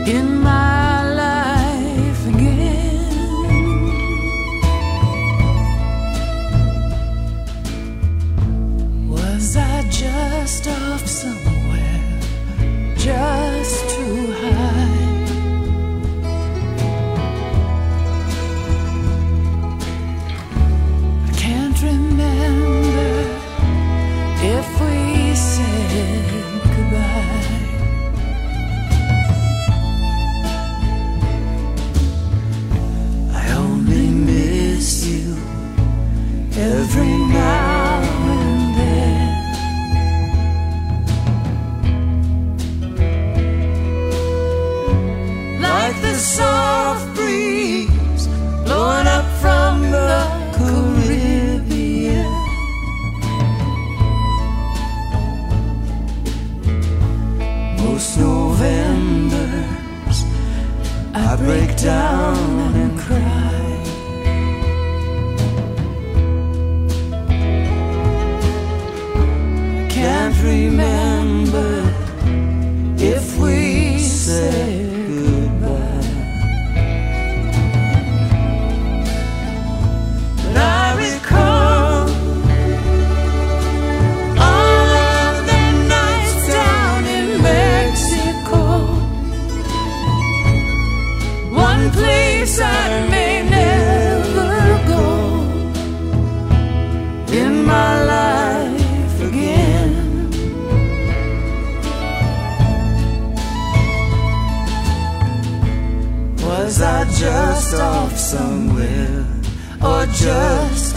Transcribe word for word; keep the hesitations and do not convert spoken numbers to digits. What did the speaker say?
in my life again. Was I just off somewhere, just too high? I can't remember if we said goodbye. I only miss you every now and then. Like the soft breeze blowing up from the Caribbean. Most Novembers I break down and cry. Can't remember if we said goodbye. But I recall all of the nights down in Mexico, one place I may never go in my life again. Was I just off somewhere, or just